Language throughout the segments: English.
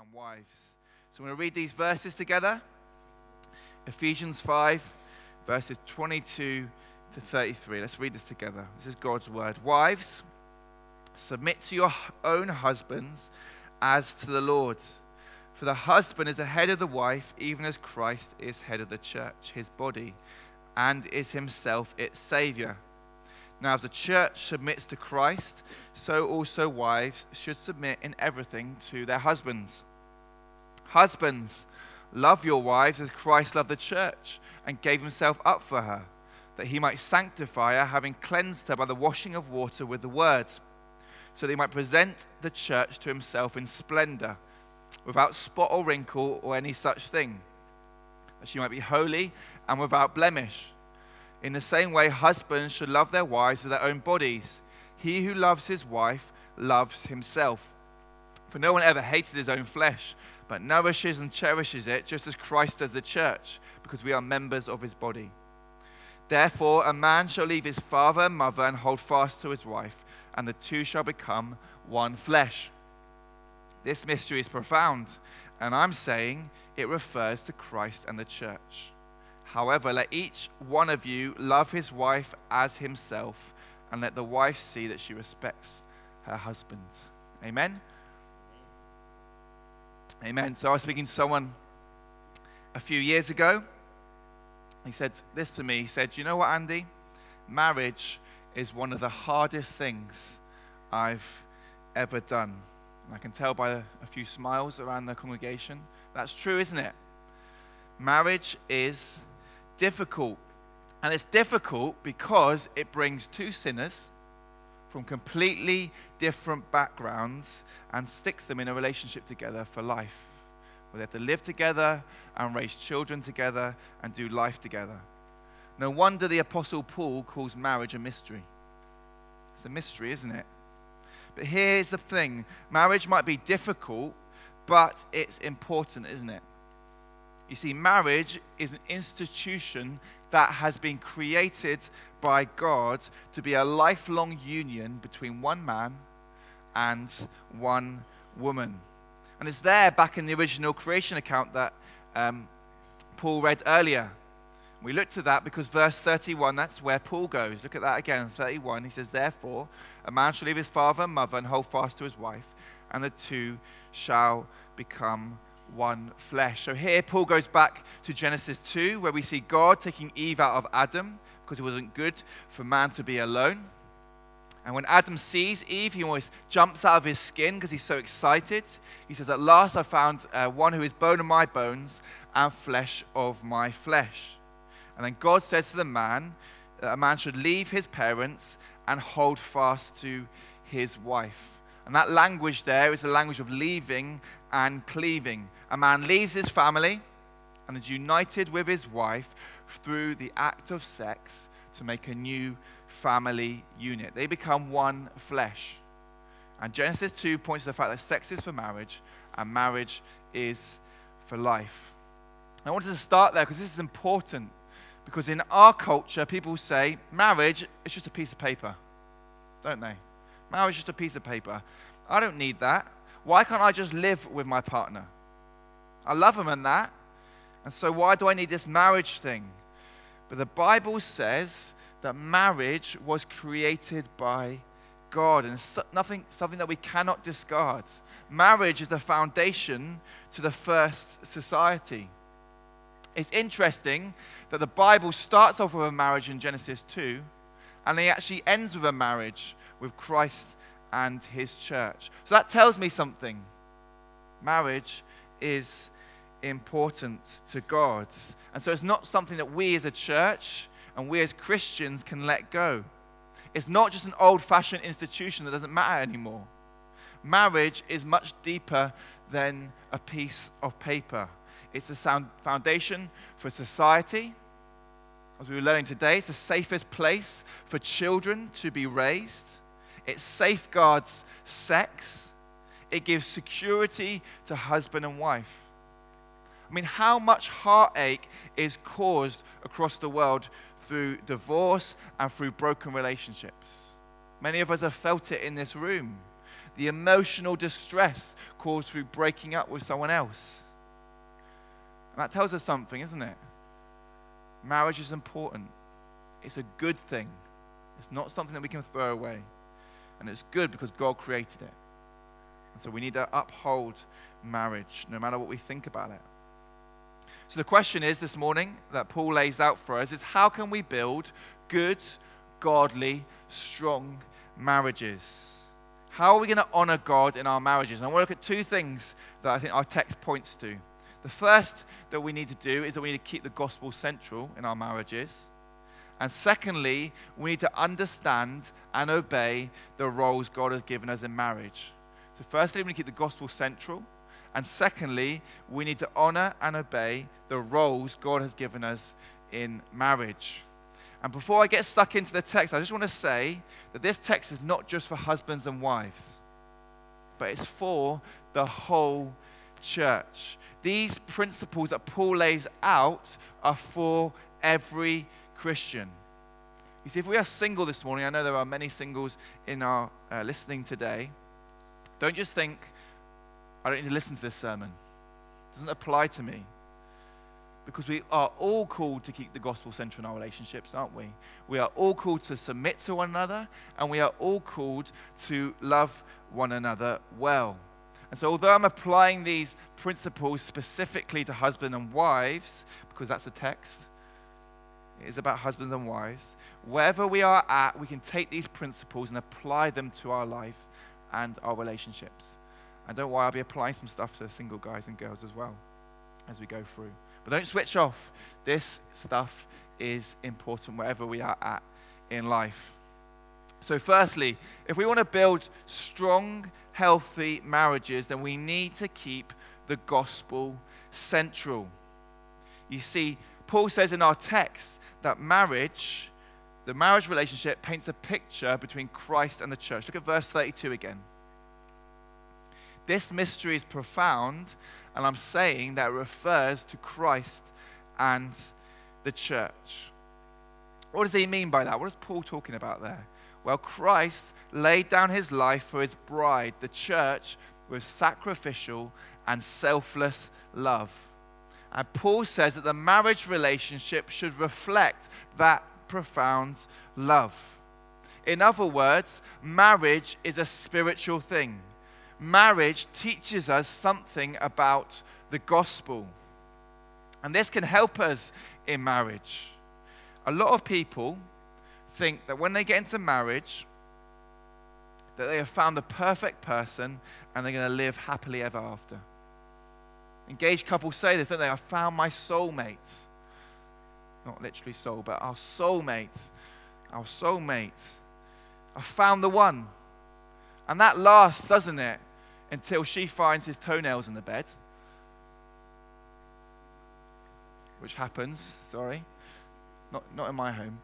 around wives. So I'm going to read these verses together. Ephesians 5, verses 22 to 33. Let's read this together. This is God's word. Wives, submit to your own husbands as to the Lord. For the husband is the head of the wife, even as Christ is head of the church, his body, and is himself its Savior. Now, as the church submits to Christ, so also wives should submit in everything to their husbands. Husbands, love your wives as Christ loved the church and gave himself up for her, that he might sanctify her, having cleansed her by the washing of water with the word, so that he might present the church to himself in splendor, without spot or wrinkle or any such thing, that she might be holy and without blemish. In the same way, husbands should love their wives as their own bodies. He who loves his wife loves himself. For no one ever hated his own flesh, but nourishes and cherishes it, just as Christ does the church, because we are members of his body. Therefore, a man shall leave his father and mother and hold fast to his wife, and the two shall become one flesh. This mystery is profound, and I'm saying it refers to Christ and the church. However, let each one of you love his wife as himself, and let the wife see that she respects her husband. Amen? Amen. So I was speaking to someone a few years ago. He said this to me. He said, you know what, Andy? Marriage is one of the hardest things I've ever done. And I can tell by a few smiles around the congregation. That's true, isn't it? Marriage is difficult. And it's difficult because it brings two sinners from completely different backgrounds and sticks them in a relationship together for life, where they have to live together and raise children together and do life together. No wonder the Apostle Paul calls marriage a mystery. It's a mystery, isn't it? But here's the thing. Marriage might be difficult, but it's important, isn't it? You see, marriage is an institution that has been created by God to be a lifelong union between one man and one woman. And it's there back in the original creation account that Paul read earlier. We looked at that because verse 31, that's where Paul goes. Look at that again, 31. He says, therefore, a man shall leave his father and mother and hold fast to his wife, and the two shall become one flesh. So here Paul goes back to Genesis 2, where we see God taking Eve out of Adam because it wasn't good for man to be alone. And when Adam sees Eve, he always jumps out of his skin because he's so excited. He says, at last I found one who is bone of my bones and flesh of my flesh. And then God says to the man that a man should leave his parents and hold fast to his wife. And that language there is the language of leaving and cleaving. A man leaves his family and is united with his wife through the act of sex to make a new family unit. They become one flesh. And Genesis 2 points to the fact that sex is for marriage and marriage is for life. I wanted to start there because this is important. Because in our culture, people say marriage is just a piece of paper, don't they? Marriage is just a piece of paper. I don't need that. Why can't I just live with my partner? I love him and that. And so why do I need this marriage thing? But the Bible says that marriage was created by God, and it's something that we cannot discard. Marriage is the foundation to the first society. It's interesting that the Bible starts off with a marriage in Genesis 2, and it actually ends with a marriage with Christ and his church. So that tells me something. Marriage is important to God. And so it's not something that we as a church and we as Christians can let go. It's not just an old-fashioned institution that doesn't matter anymore. Marriage is much deeper than a piece of paper. It's the foundation for society. As we were learning today, it's the safest place for children to be raised. It safeguards sex. It gives security to husband and wife. I mean, how much heartache is caused across the world through divorce and through broken relationships? Many of us have felt it in this room. the emotional distress caused through breaking up with someone else. And that tells us something, isn't it? Marriage is important. It's a good thing. It's not something that we can throw away. And it's good because God created it. And so we need to uphold marriage no matter what we think about it. So the question is this morning that Paul lays out for us is, how can we build good, godly, strong marriages? How are we going to honor God in our marriages? And I want to look at two things that I think our text points to. The first that we need to do is that we need to keep the gospel central in our marriages. And secondly, we need to understand and obey the roles God has given us in marriage. So firstly, we need to keep the gospel central. And secondly, we need to honor and obey the roles God has given us in marriage. And before I get stuck into the text, I just want to say that this text is not just for husbands and wives, but it's for the whole church. These principles that Paul lays out are for every Christian. You see, if we are single this morning, I know there are many singles in our listening today. Don't just think, I don't need to listen to this sermon. It doesn't apply to me. Because we are all called to keep the gospel central in our relationships, aren't we? We are all called to submit to one another, and we are all called to love one another well. And so although I'm applying these principles specifically to husbands and wives, because that's the text, it is about husbands and wives, wherever we are at, we can take these principles and apply them to our life and our relationships. And don't worry, I'll be applying some stuff to single guys and girls as well as we go through. But don't switch off. This stuff is important wherever we are at in life. So firstly, if we want to build strong, healthy marriages, then we need to keep the gospel central. You see, Paul says in our text that marriage, the marriage relationship, paints a picture between Christ and the church. Look at verse 32 again. This mystery is profound, and I'm saying that it refers to Christ and the church. What does he mean by that? What is Paul talking about there? Well, Christ laid down his life for his bride, the church, with sacrificial and selfless love. And Paul says that the marriage relationship should reflect that profound love. In other words, marriage is a spiritual thing. Marriage teaches us something about the gospel. And this can help us in marriage. A lot of people think that when they get into marriage, that they have found the perfect person and they're going to live happily ever after. Engaged couples say this, don't they? I found my soulmate. Not literally soul, but our soulmate. Our soulmate. I found the one. And that lasts, doesn't it? Until she finds his toenails in the bed. Which happens, sorry. Not in my home.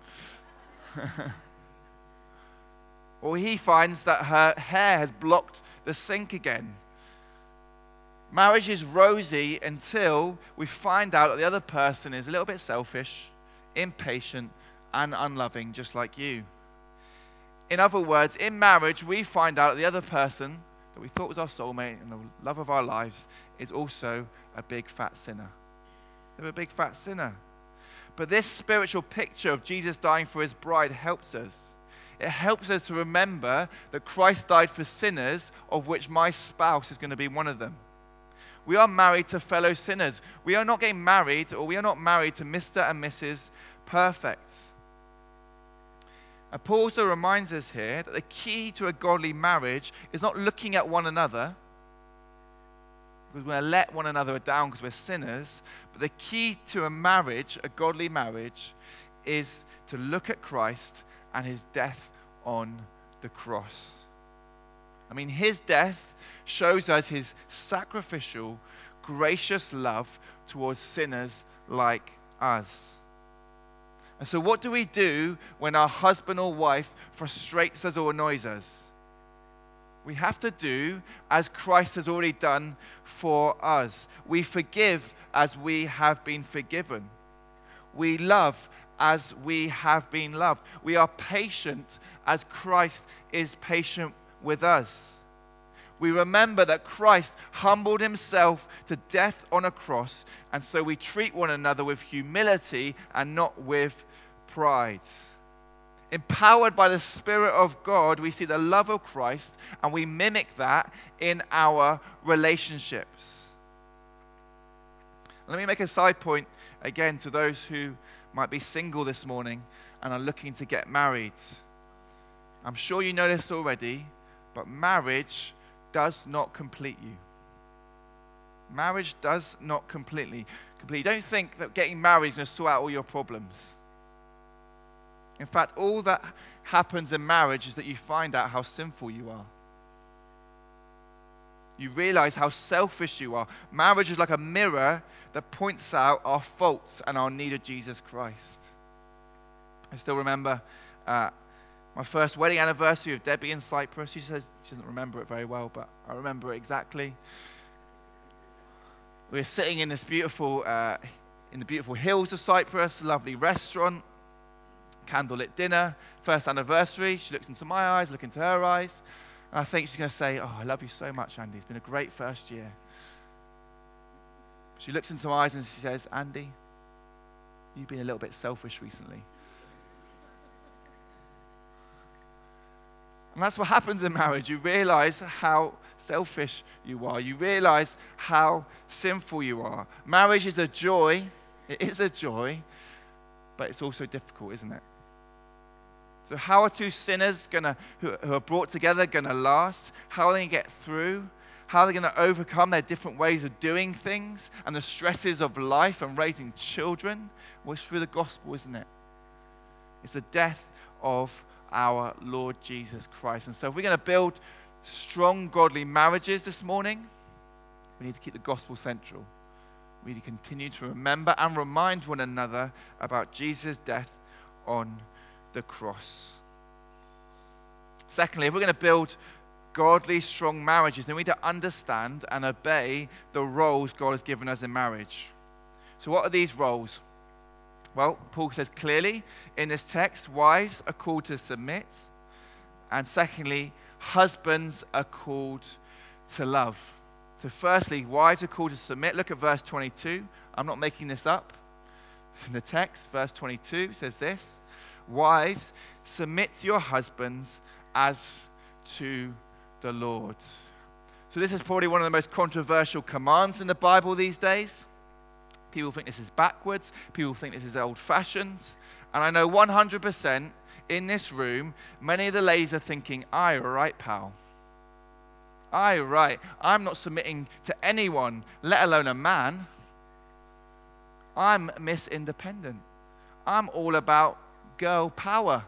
Or he finds that her hair has blocked the sink again. Marriage is rosy until we find out that the other person is a little bit selfish, impatient, and unloving, just like you. In other words, in marriage, we find out that the other person that we thought was our soulmate and the love of our lives is also a big fat sinner. They're a big fat sinner. But this spiritual picture of Jesus dying for his bride helps us. It helps us to remember that Christ died for sinners, of which my spouse is going to be one of them. We are married to fellow sinners. We are not getting married, or we are not married to Mr. and Mrs. Perfect. And Paul also reminds us here that the key to a godly marriage is not looking at one another, because we're going to let one another down because we're sinners. But the key to a marriage, a godly marriage, is to look at Christ and his death on the cross. I mean, his death shows us his sacrificial, gracious love towards sinners like us. And so what do we do when our husband or wife frustrates us or annoys us? We have to do as Christ has already done for us. We forgive as we have been forgiven. We love as we have been loved. We are patient as Christ is patient with us. We remember that Christ humbled himself to death on a cross, and so we treat one another with humility and not with pride. Empowered by the Spirit of God, we see the love of Christ and we mimic that in our relationships. Let me make a side point again to those who might be single this morning and are looking to get married. I'm sure you know this already, but marriage does not complete you. Marriage does not complete. Don't think that getting married is going to sort out all your problems. In fact, all that happens in marriage is that you find out how sinful you are. You realize how selfish you are. Marriage is like a mirror that points out our faults and our need of Jesus Christ. I still remember my first wedding anniversary with Debbie in Cyprus. She says she doesn't remember it very well, but I remember it exactly. We were sitting in this beautiful, in the beautiful hills of Cyprus, lovely restaurant, candlelit dinner, first anniversary. She looks into my eyes, look into her eyes, and I think she's going to say, "Oh, I love you so much, Andy. It's been a great first year." She looks into my eyes and she says, "Andy, you've been a little bit selfish recently." And that's what happens in marriage. You realize how selfish you are. You realize how sinful you are. Marriage is a joy. It is a joy, but it's also difficult, isn't it? So how are two sinners who are brought together going to last? How are they going to get through? How are they going to overcome their different ways of doing things and the stresses of life and raising children? Well, it's through the gospel, isn't it? It's the death of our Lord Jesus Christ. And so if we're going to build strong, godly marriages this morning, we need to keep the gospel central. We need to continue to remember and remind one another about Jesus' death on the cross. Secondly, if we're going to build godly, strong marriages, then we need to understand and obey the roles God has given us in marriage. So what are these roles? Well, Paul says clearly in this text, wives are called to submit. And secondly, husbands are called to love. So firstly, wives are called to submit. Look at verse 22. I'm not making this up. It's in the text. Verse 22 says this: "Wives, submit to your husbands as to the Lord." So this is probably one of the most controversial commands in the Bible these days. People think this is backwards. People think this is old-fashioned. And I know 100% in this room, many of the ladies are thinking, "Aye, right, pal. Aye, right. I'm not submitting to anyone, let alone a man. I'm Miss Independent. I'm all about girl power.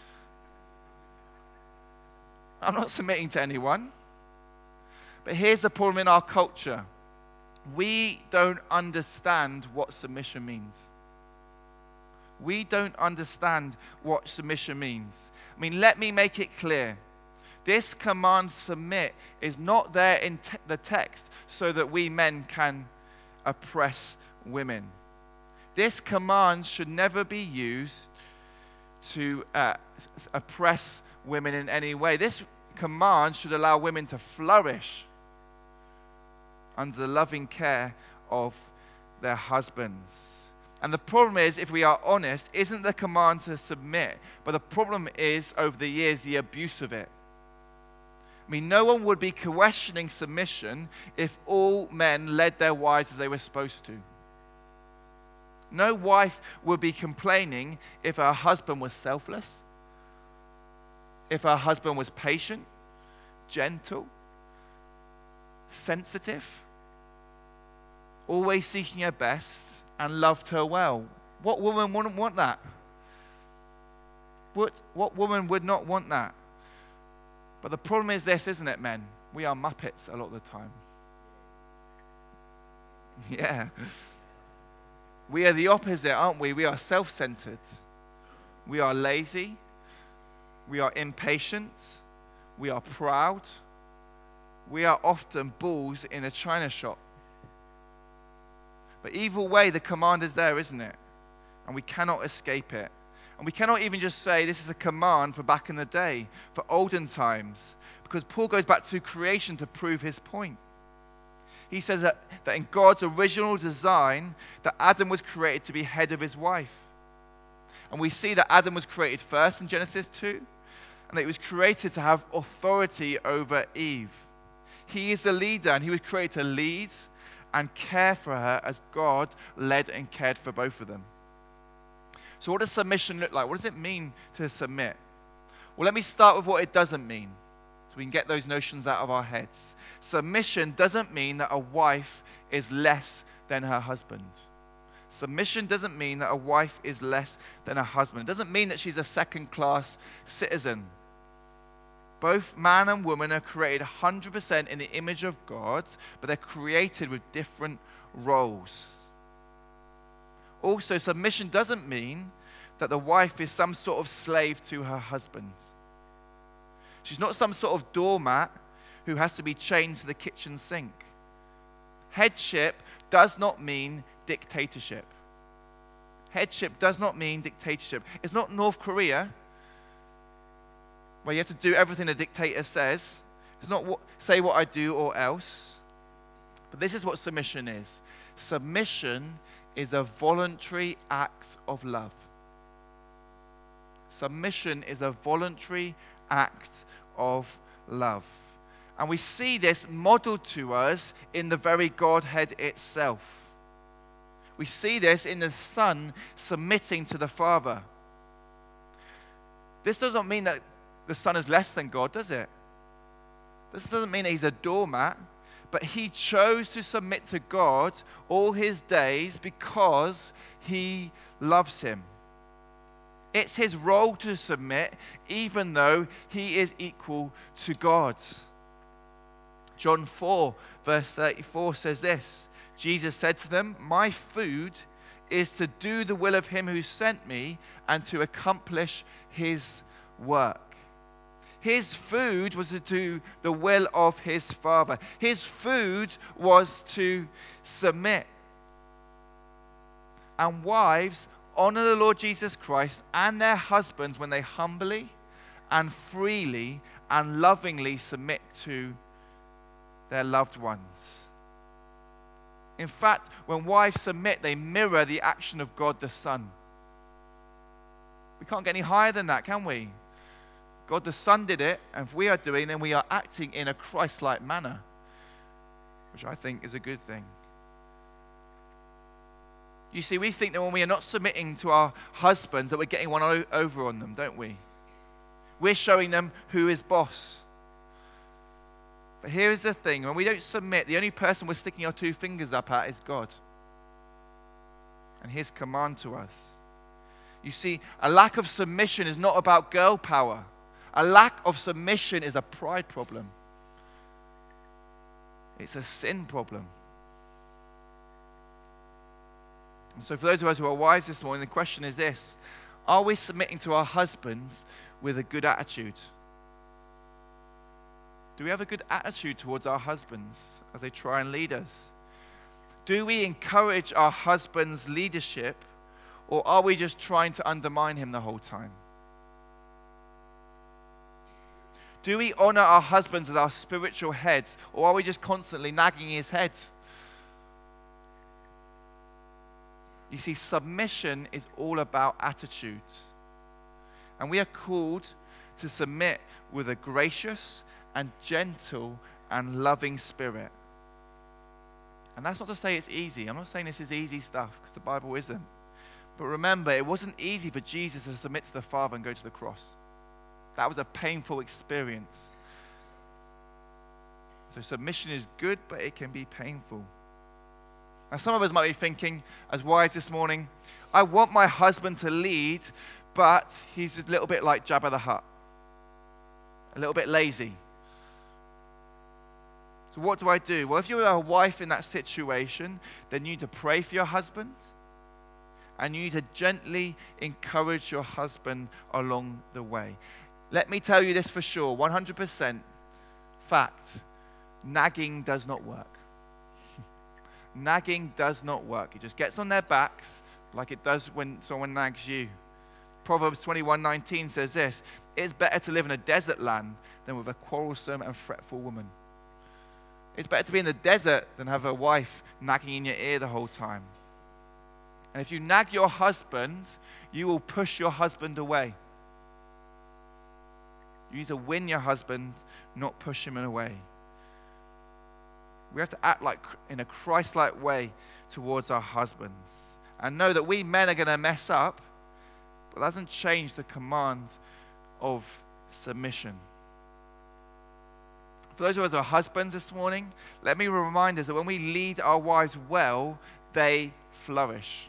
I'm not submitting to anyone." But here's the problem in our culture. We don't understand what submission means. We don't understand what submission means. I mean, let me make it clear. This command submit is not there in the text so that we men can oppress women. This command should never be used to oppress women in any way. This command should allow women to flourish under the loving care of their husbands. And the problem is, if we are honest, isn't the command to submit, but the problem is, over the years, the abuse of it. I mean, no one would be questioning submission if all men led their wives as they were supposed to. No wife would be complaining if her husband was selfless, if her husband was patient, gentle, sensitive, always seeking her best, and loved her well. What woman wouldn't want that? What woman would not want that? But the problem is this, isn't it, men? We are muppets a lot of the time. Yeah. We are the opposite, aren't we? We are self-centered. We are lazy. We are impatient. We are proud. We are often bulls in a china shop. But either way, the command is there, isn't it? And we cannot escape it. And we cannot even just say this is a command for back in the day, for olden times, because Paul goes back to creation to prove his point. He says that in God's original design, that Adam was created to be head of his wife. And we see that Adam was created first in Genesis 2, and that he was created to have authority over Eve. He is the leader, and he was created to lead and care for her as God led and cared for both of them. So what does submission look like? What does it mean to submit? Well, let me start with what it doesn't mean, so we can get those notions out of our heads. Submission doesn't mean that a wife is less than her husband. Submission doesn't mean that a wife is less than a husband. It doesn't mean that she's a second-class citizen. Both man and woman are created 100% in the image of God, but they're created with different roles. Also, submission doesn't mean that the wife is some sort of slave to her husband. She's not some sort of doormat who has to be chained to the kitchen sink. Headship does not mean dictatorship. Headship does not mean dictatorship. It's not North Korea, where you have to do everything a dictator says. It's not say what I do or else. But this is what submission is. Submission is a voluntary act of love. Submission is a voluntary act of love. And we see this modeled to us in the very Godhead itself. We see this in the Son submitting to the Father. This doesn't mean that the Son is less than God, does it? This doesn't mean that he's a doormat, but he chose to submit to God all his days because he loves him. It's his role to submit, even though he is equal to God. John 4, verse 34 says this. Jesus said to them, "My food is to do the will of him who sent me and to accomplish his work." His food was to do the will of his Father. His food was to submit. And wives, honor the Lord Jesus Christ and their husbands when they humbly and freely and lovingly submit to their loved ones. In fact, when wives submit, they mirror the action of God the Son. We can't get any higher than that, can we? God the Son did it, and if we are doing it, then we are acting in a Christ-like manner, which I think is a good thing. You see, we think that when we are not submitting to our husbands that we're getting one over on them, don't we? We're showing them who is boss. But here is the thing. When we don't submit, the only person we're sticking our two fingers up at is God and his command to us. You see, a lack of submission is not about girl power. A lack of submission is a pride problem. It's a sin problem. And so for those of us who are wives this morning, the question is this. Are we submitting to our husbands with a good attitude? Do we have a good attitude towards our husbands as they try and lead us? Do we encourage our husband's leadership, or are we just trying to undermine him the whole time? Do we honor our husbands as our spiritual heads, or are we just constantly nagging his head? You see, submission is all about attitude. And we are called to submit with a gracious and gentle and loving spirit. And that's not to say it's easy. I'm not saying this is easy stuff, because the Bible isn't. But remember, it wasn't easy for Jesus to submit to the Father and go to the cross. That was a painful experience. So submission is good, but it can be painful. Now, some of us might be thinking, as wives this morning, I want my husband to lead, but he's a little bit like Jabba the Hutt. A little bit lazy. So what do I do? Well, if you're a wife in that situation, then you need to pray for your husband, and you need to gently encourage your husband along the way. Let me tell you this for sure, 100% fact, nagging does not work. Nagging does not work. It just gets on their backs like it does when someone nags you. Proverbs 21:19 says this: it's better to live in a desert land than with a quarrelsome and fretful woman. It's better to be in the desert than have a wife nagging in your ear the whole time. And if you nag your husband, you will push your husband away. You need to win your husband, not push him away. We have to act like in a Christ-like way towards our husbands. And know that we men are going to mess up, but that doesn't change the command of submission. For those of us who are husbands this morning, let me remind us that when we lead our wives well, they flourish.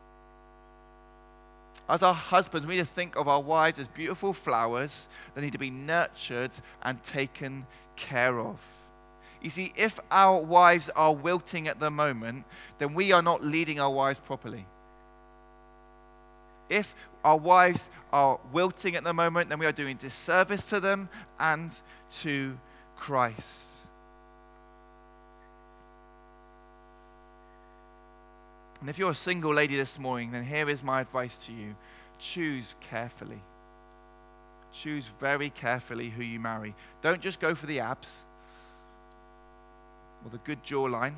As our husbands, we need to think of our wives as beautiful flowers that need to be nurtured and taken care of. You see, if our wives are wilting at the moment, then we are not leading our wives properly. If our wives are wilting at the moment, then we are doing disservice to them and to Christ. And if you're a single lady this morning, then here is my advice to you. Choose carefully. Choose very carefully who you marry. Don't just go for the abs or the good jawline.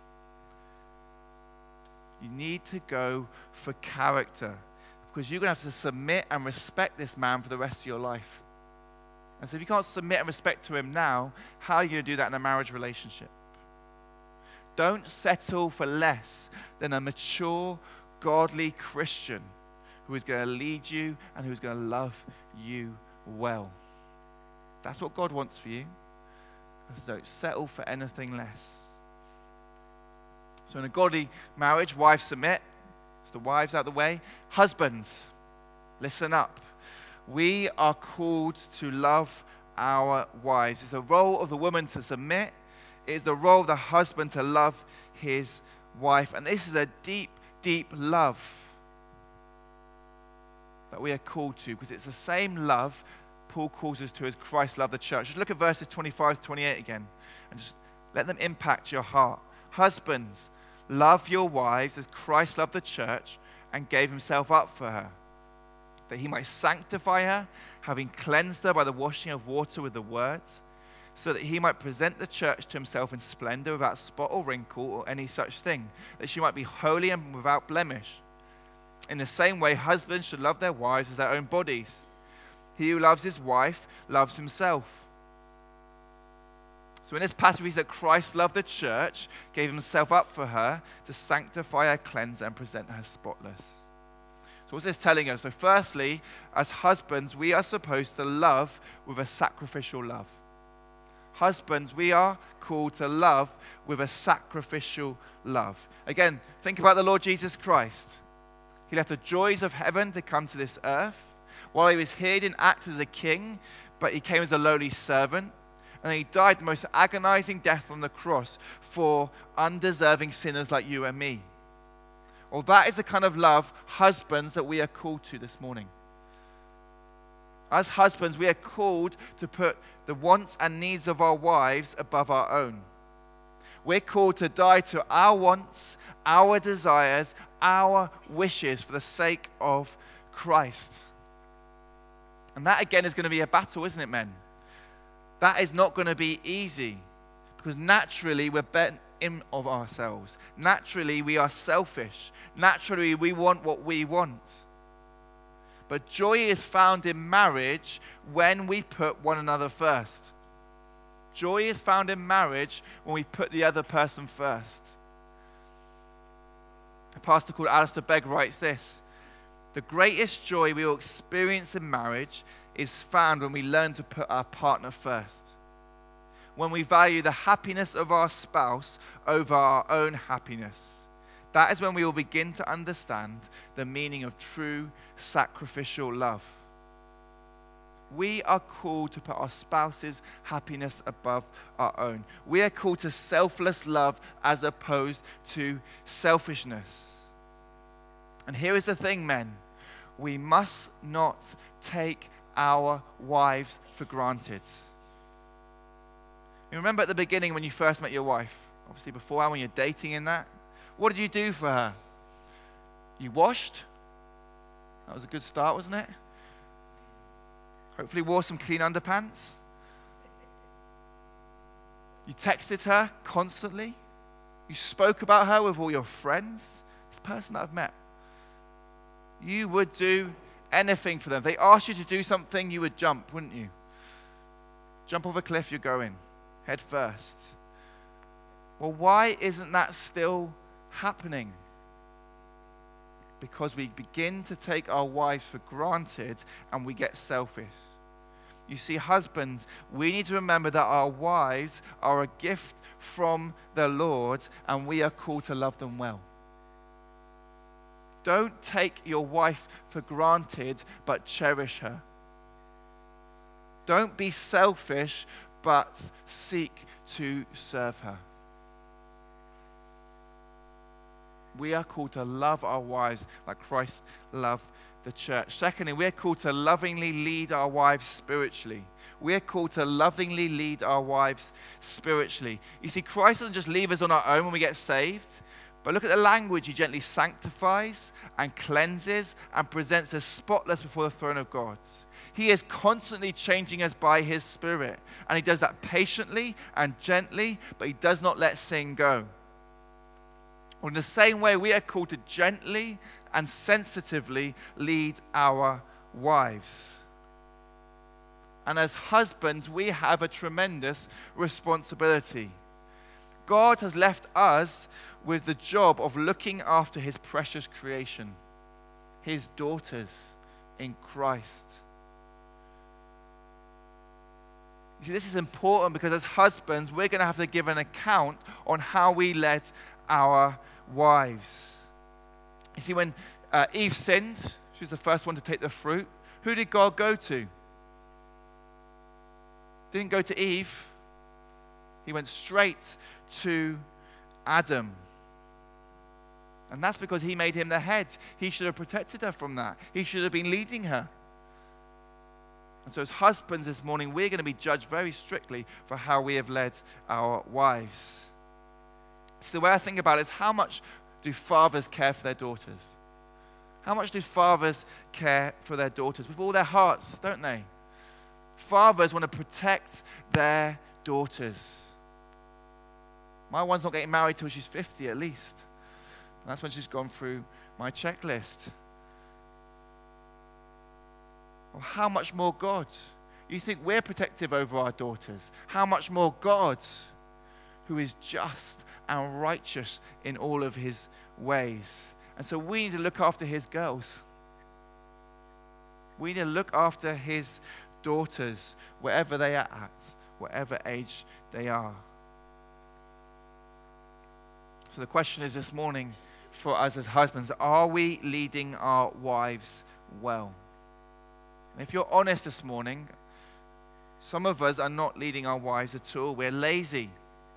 You need to go for character, because you're going to have to submit and respect this man for the rest of your life. And so if you can't submit and respect to him now, how are you going to do that in a marriage relationship? Don't settle for less than a mature, godly Christian who is going to lead you and who is going to love you well. That's what God wants for you. So don't settle for anything less. So in a godly marriage, wives submit. It's the wives out of the way. Husbands, listen up. We are called to love our wives. It's the role of the woman to submit. It is the role of the husband to love his wife. And this is a deep, deep love that we are called to, because it's the same love Paul calls us to as Christ loved the church. Just look at verses 25 to 28 again, and just let them impact your heart. Husbands, love your wives as Christ loved the church and gave himself up for her, that he might sanctify her, having cleansed her by the washing of water with the words, so that he might present the church to himself in splendor, without spot or wrinkle or any such thing, that she might be holy and without blemish. In the same way, husbands should love their wives as their own bodies. He who loves his wife loves himself. So in this passage, we see that Christ loved the church, gave himself up for her to sanctify her, cleanse her, and present her spotless. So what's this telling us? So firstly, as husbands, we are supposed to love with a sacrificial love. Husbands, we are called to love with a sacrificial love. Again, think about the Lord Jesus Christ. He left the joys of heaven to come to this earth. While he was here, he didn't act as a king, but he came as a lowly servant. And he died the most agonizing death on the cross for undeserving sinners like you and me. Well, that is the kind of love, husbands, that we are called to this morning. As husbands, we are called to put the wants and needs of our wives above our own. We're called to die to our wants, our desires, our wishes for the sake of Christ. And that again is going to be a battle, isn't it, men? That is not going to be easy, because naturally we're bent in of ourselves. Naturally we are selfish. Naturally we want what we want. But joy is found in marriage when we put one another first. Joy is found in marriage when we put the other person first. A pastor called Alistair Begg writes this: the greatest joy we will experience in marriage is found when we learn to put our partner first. When we value the happiness of our spouse over our own happiness. That is when we will begin to understand the meaning of true sacrificial love. We are called to put our spouse's happiness above our own. We are called to selfless love as opposed to selfishness. And here is the thing, men. We must not take our wives for granted. You remember at the beginning when you first met your wife, obviously beforehand when you're dating in that, what did you do for her? You washed, That was a good start, wasn't it? Hopefully wore some clean underpants. You texted her constantly. You spoke about her with all your friends. This person that I've met. You would do anything for them. If they asked you to do something, you would jump, wouldn't you? Jump off a cliff, you're going. Head first. Well, why isn't that still happening? Because we begin to take our wives for granted and we get selfish. You see, husbands, we need to remember that our wives are a gift from the Lord and we are called to love them well. Don't take your wife for granted, but cherish her. Don't be selfish, but seek to serve her. We are called to love our wives like Christ loved the church. Secondly, we are called to lovingly lead our wives spiritually. We are called to lovingly lead our wives spiritually. You see, Christ doesn't just leave us on our own when we get saved, but look at the language. He gently sanctifies and cleanses and presents us spotless before the throne of God. He is constantly changing us by his Spirit, and he does that patiently and gently, but he does not let sin go. Well, in the same way, we are called to gently and sensitively lead our wives. And as husbands, we have a tremendous responsibility. God has left us with the job of looking after his precious creation, his daughters in Christ. You see, this is important because as husbands, we're going to have to give an account on how we led our wives. You see, when Eve sinned, she was the first one to take the fruit. Who did God go to? Didn't go to Eve. He went straight to Adam. And that's because he made him the head. He should have protected her from that. He should have been leading her. And so as husbands this morning, we're going to be judged very strictly for how we have led our wives. So the way I think about it is, how much do fathers care for their daughters? How much do fathers care for their daughters? With all their hearts, don't they? Fathers want to protect their daughters. My one's not getting married till she's 50 at least. And that's when she's gone through my checklist. Well, how much more God? You think we're protective over our daughters? How much more God, who is just and righteous in all of his ways? And so we need to look after his girls. We need to look after his daughters, wherever they are at, whatever age they are. So the question is this morning for us as husbands, are we leading our wives well? And if you're honest this morning, some of us are not leading our wives at all. We're lazy.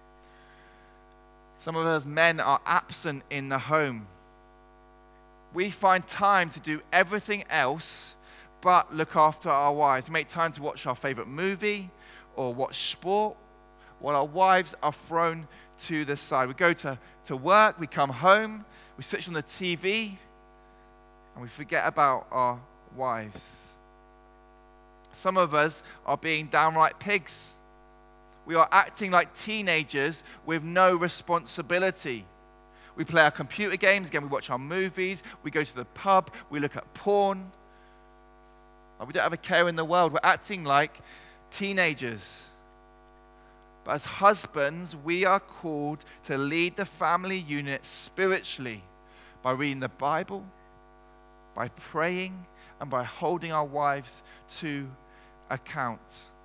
Some of us men are absent in the home. We find time to do everything else but look after our wives. We make time to watch our favorite movie or watch sport while our wives are thrown to the side. We go to work, we come home, we switch on the TV, and we forget about our wives. Some of us are being downright pigs. We are acting like teenagers with no responsibility. We play our computer games, again we watch our movies, we go to the pub, we look at porn. We don't have a care in the world. We're acting like teenagers. But as husbands, we are called to lead the family unit spiritually by reading the Bible, by praying, and by holding our wives to account.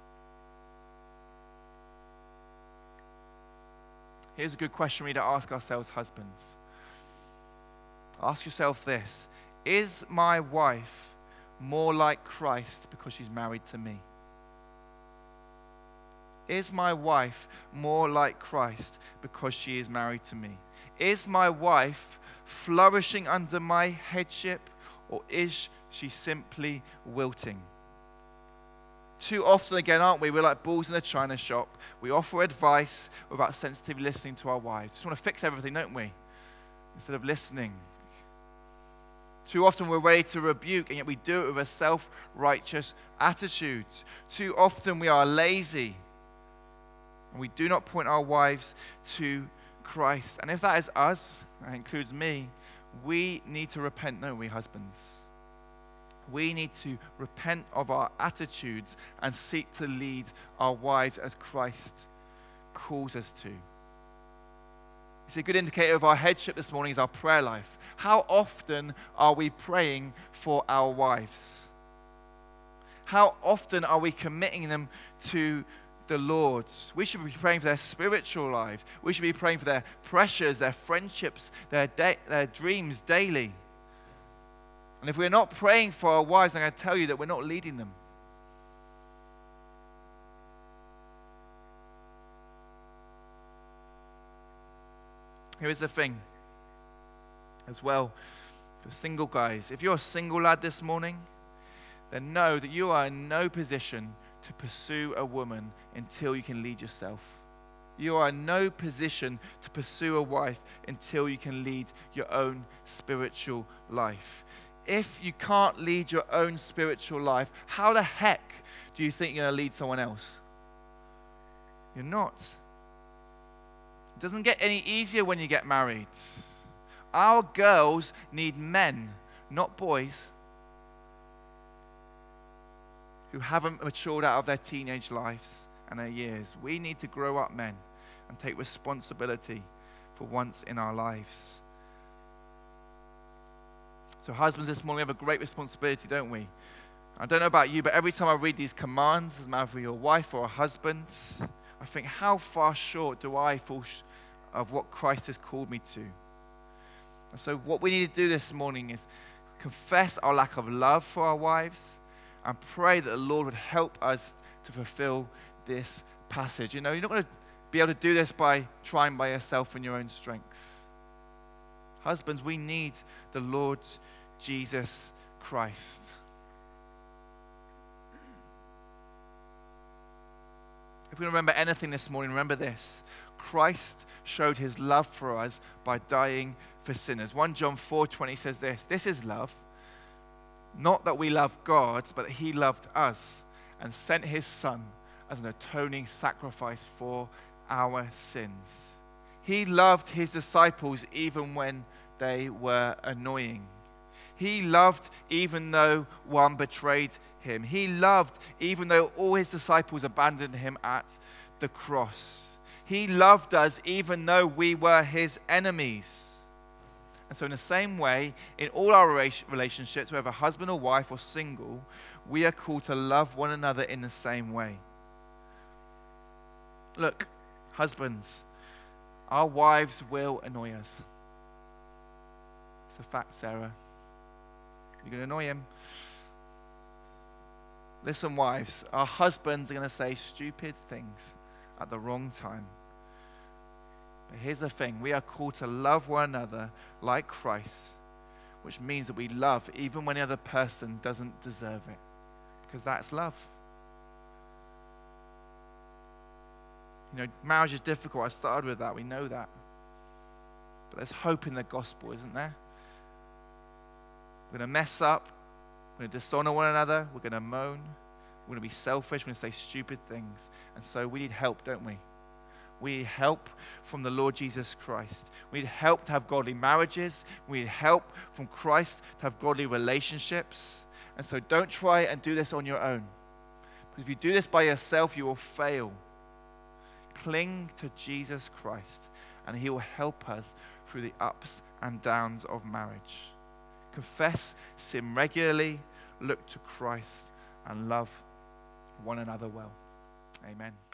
Here's a good question we need to ask ourselves, husbands. Ask yourself this: is my wife more like Christ because she's married to me? Is my wife more like Christ because she is married to me? Is my wife flourishing under my headship, or is she simply wilting? Too often, again, aren't we? We're like bulls in a china shop. We offer advice without sensitively listening to our wives. We just want to fix everything, don't we? Instead of listening. Too often we're ready to rebuke, and yet we do it with a self-righteous attitude. Too often we are lazy, and we do not point our wives to Christ. And if that is us, that includes me, we need to repent, don't we, husbands? We need to repent of our attitudes and seek to lead our wives as Christ calls us to. It's a good indicator of our headship this morning is our prayer life. How often are we praying for our wives? How often are we committing them to the Lord? We should be praying for their spiritual lives. We should be praying for their pressures, their friendships, their dreams daily. And if we're not praying for our wives, I'm going to tell you that we're not leading them. Here is the thing as well for single guys. If you're a single lad this morning, then know that you are in no position to pursue a woman until you can lead yourself. You are in no position to pursue a wife until you can lead your own spiritual life. If you can't lead your own spiritual life, how the heck do you think you're going to lead someone else? You're not. It doesn't get any easier when you get married. Our girls need men, not boys, who haven't matured out of their teenage lives and their years. We need to grow up men and take responsibility for once in our lives. So husbands, this morning we have a great responsibility, don't we? I don't know about you, but every time I read these commands, as a matter for your wife or a husband, I think, how far short do I fall of what Christ has called me to? And so what we need to do this morning is confess our lack of love for our wives and pray that the Lord would help us to fulfill this passage. You know, you're not going to be able to do this by trying by yourself in your own strength. Husbands, we need the Lord Jesus Christ. If we remember anything this morning, remember this. Christ showed his love for us by dying for sinners. 1 John 4:20 says this. This is love. Not that we love God, but that he loved us and sent his Son as an atoning sacrifice for our sins. He loved his disciples even when they were annoying. He loved even though one betrayed him. He loved even though all his disciples abandoned him at the cross. He loved us even though we were his enemies. And so in the same way, in all our relationships, whether husband or wife or single, we are called to love one another in the same way. Look, husbands, our wives will annoy us. It's a fact, Sarah. You're going to annoy him. Listen, wives, our husbands are going to say stupid things at the wrong time. But here's the thing. We are called to love one another like Christ, which means that we love even when the other person doesn't deserve it, because that's love. You know, marriage is difficult. I started with that. We know that. But there's hope in the gospel, isn't there? We're going to mess up. We're going to dishonor one another. We're going to moan. We're going to be selfish. We're going to say stupid things. And so we need help, don't we? We need help from the Lord Jesus Christ. We need help to have godly marriages. We need help from Christ to have godly relationships. And so don't try and do this on your own. Because if you do this by yourself, you will fail. Cling to Jesus Christ, and he will help us through the ups and downs of marriage. Confess sin regularly, look to Christ, and love one another well. Amen.